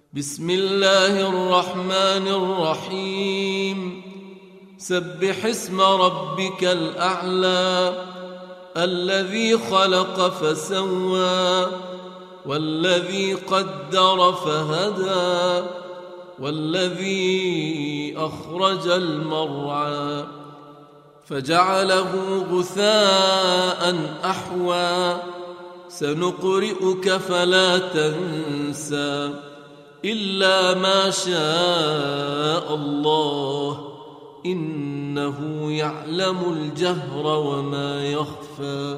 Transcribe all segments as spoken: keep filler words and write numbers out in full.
بسم الله الرحمن الرحيم سبح اسم ربك الأعلى الذي خلق فسوى والذي قدر فهدى والذي أخرج المرعى فجعله غثاء أحوى سنقرئك فلا تنسى إلا ما شاء الله إنه يعلم الجهر وما يخفى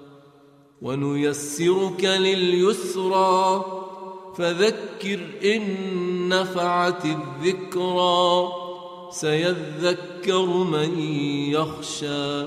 ونيسرك لليسرى فذكر إن نفعت الذكرى سيذكر من يخشى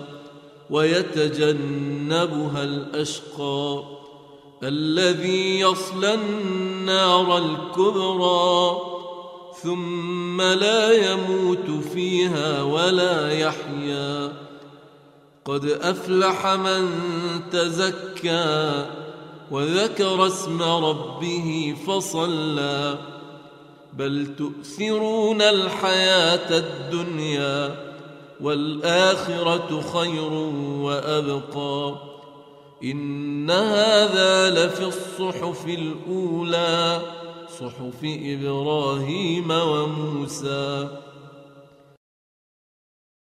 ويتجنبها الأشقى الذي يصلى النار الكبرى ثم لا يموت فيها ولا يحيا قد أفلح من تزكى وذكر اسم ربه فصلى بل تؤثرون الحياة الدنيا والآخرة خير وأبقى إن هذا لفي الصحف الأولى صحف إبراهيم وموسى